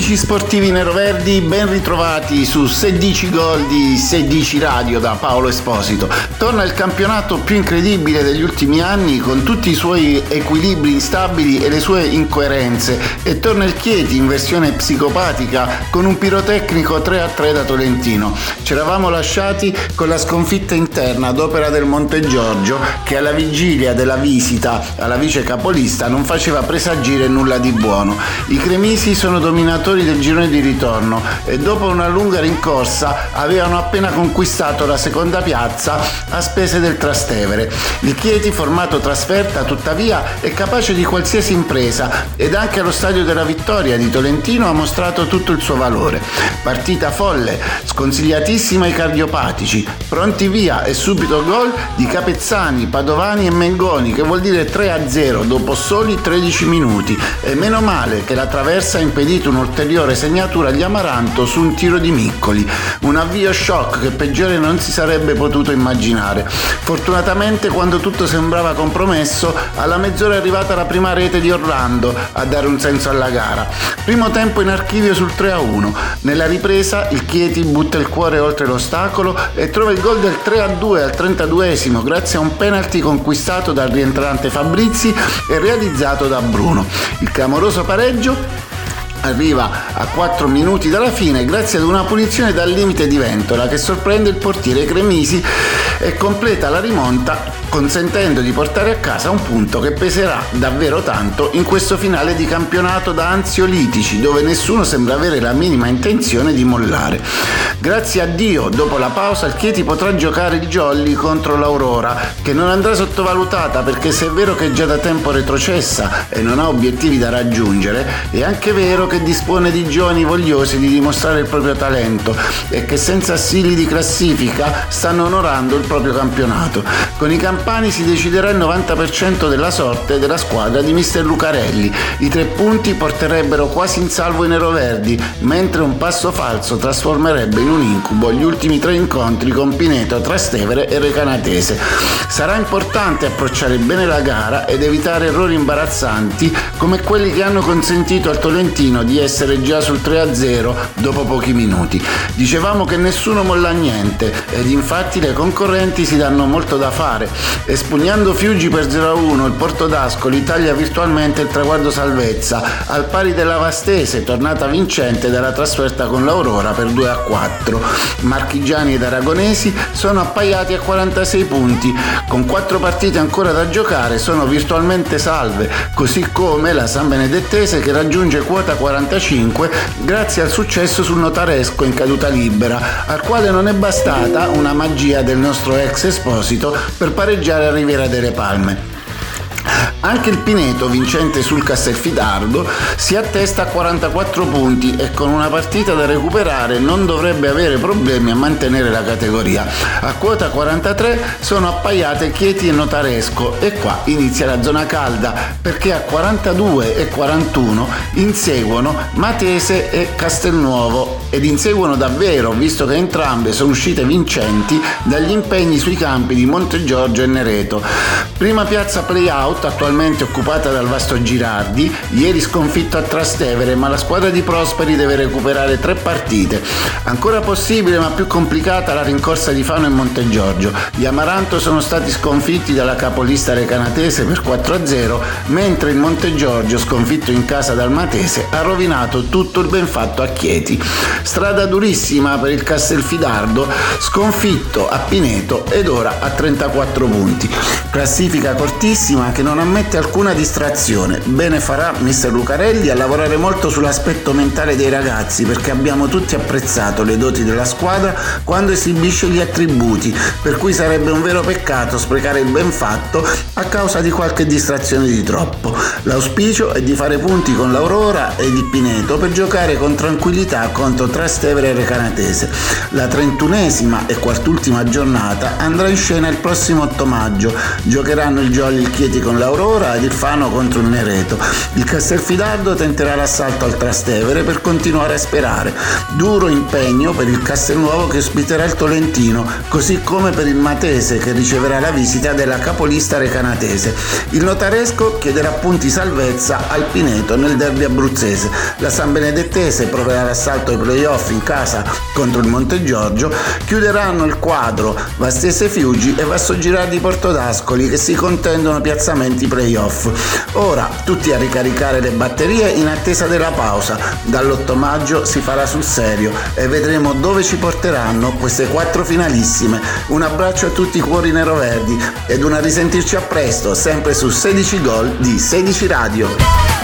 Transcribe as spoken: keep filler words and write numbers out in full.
Amici sportivi neroverdi, ben ritrovati su sedici gol di sedici Radio da Paolo Esposito. Torna il campionato più incredibile degli ultimi anni con tutti i suoi equilibri instabili e le sue incoerenze, e torna il Chieti in versione psicopatica con un pirotecnico tre a tre da Tolentino. Ci eravamo lasciati con la sconfitta interna ad opera del Montegiorgio, che alla vigilia della visita alla vice capolista non faceva presagire nulla di buono. I cremisi sono dominatori del girone di ritorno e dopo una lunga rincorsa avevano appena conquistato la seconda piazza a spese del Trastevere. Il Chieti, formato trasferta, tuttavia è capace di qualsiasi impresa ed anche allo stadio della Vittoria di Tolentino ha mostrato tutto il suo valore. Partita folle, sconsigliatissima ai cardiopatici, pronti via e subito gol di Capezzani, Padovani e Mengoni, che vuol dire tre a zero dopo soli tredici minuti, e meno male che la traversa ha impedito un'ulteriore segnatura agli Amaranto su un tiro di Miccoli, un avvio shock che peggiore non si sarebbe potuto immaginare. Fortunatamente, quando tutto sembrava compromesso, alla mezz'ora è arrivata la prima rete di Orlando a dare un senso alla gara. Primo tempo in archivio sul tre a uno. Nella ripresa il Chieti butta il cuore oltre l'ostacolo e trova il gol del tre a due al trentaduesimo grazie a un penalty conquistato dal rientrante Fabrizi e realizzato da Bruno. Il clamoroso pareggio arriva a quattro minuti dalla fine grazie ad una punizione dal limite di Ventola che sorprende il portiere Cremisi e completa la rimonta, consentendo di portare a casa un punto che peserà davvero tanto in questo finale di campionato da ansiolitici, dove nessuno sembra avere la minima intenzione di mollare. Grazie a Dio, dopo la pausa il Chieti potrà giocare il jolly contro l'Aurora, che non andrà sottovalutata, perché se è vero che è già da tempo retrocessa e non ha obiettivi da raggiungere, è anche vero che dispone di giovani vogliosi di dimostrare il proprio talento e che senza assili di classifica stanno onorando il proprio campionato. Con i campani si deciderà il novanta per cento della sorte della squadra di mister Lucarelli. I tre punti porterebbero quasi in salvo i neroverdi, mentre un passo falso trasformerebbe in un incubo gli ultimi tre incontri con Pineto, Trastevere e Recanatese. Sarà importante approcciare bene la gara ed evitare errori imbarazzanti come quelli che hanno consentito al Tolentino di essere già sul tre a zero dopo pochi minuti. Dicevamo che nessuno molla niente ed infatti le concorrenti si danno molto da fare. Espugnando Fiuggi per zero a uno, il Porto d'Ascoli taglia virtualmente il traguardo salvezza, al pari della Vastese, tornata vincente dalla trasferta con l'Aurora per due a quattro. Marchigiani ed aragonesi sono appaiati a quarantasei punti, con quattro partite ancora da giocare sono virtualmente salve, così come la San Benedettese, che raggiunge quota quarantacinque grazie al successo sul Notaresco in caduta libera, al quale non è bastata una magia del nostro ex Esposito per pareggiare a Riviera delle Palme. Anche il Pineto, vincente sul Castelfidardo, si attesta a quarantaquattro punti e con una partita da recuperare non dovrebbe avere problemi a mantenere la categoria. A quota quarantatré sono appaiate Chieti e Notaresco e qua inizia la zona calda, perché a quarantadue e quarantuno inseguono Matese e Castelnuovo, ed inseguono davvero, visto che entrambe sono uscite vincenti dagli impegni sui campi di Montegiorgio e Nereto. Prima piazza play-out, attualmente occupata dal Vasto Girardi, ieri sconfitto a Trastevere, ma la squadra di Prosperi deve recuperare tre partite. Ancora possibile ma più complicata la rincorsa di Fano e Montegiorgio. Gli Amaranto sono stati sconfitti dalla capolista Recanatese per quattro a zero, mentre il Montegiorgio, sconfitto in casa dal Matese, ha rovinato tutto il ben fatto a Chieti. Strada durissima per il Castelfidardo, sconfitto a Pineto ed ora a trentaquattro punti. Classifica cortissima che non ammette alcuna distrazione. Bene farà mister Lucarelli a lavorare molto sull'aspetto mentale dei ragazzi, perché abbiamo tutti apprezzato le doti della squadra quando esibisce gli attributi, per cui sarebbe un vero peccato sprecare il ben fatto a causa di qualche distrazione di troppo. L'auspicio è di fare punti con l'Aurora e il Pineto per giocare con tranquillità contro Trastevere e Recanatese. La trentunesima e quartultima giornata andrà in scena il prossimo otto maggio. Giocheranno il jolly il Chieti con l'Aurora ora ed il Fano contro il Nereto. Il Castelfidardo tenterà l'assalto al Trastevere per continuare a sperare. Duro impegno per il Castelnuovo che ospiterà il Tolentino, così come per il Matese che riceverà la visita della capolista recanatese. Il Notaresco chiederà punti salvezza al Pineto nel derby abruzzese. La San Benedettese proverà l'assalto ai playoff in casa contro il Montegiorgio. Chiuderanno il quadro Vastese Fiuggi e Vassogirardi Portodascoli che si contendono piazzamenti playoff. Ora tutti a ricaricare le batterie in attesa della pausa. Dall'otto maggio si farà sul serio e vedremo dove ci porteranno queste quattro finalissime. Un abbraccio a tutti i cuori neroverdi ed una risentirci a presto, sempre su sedici gol di sedici Radio.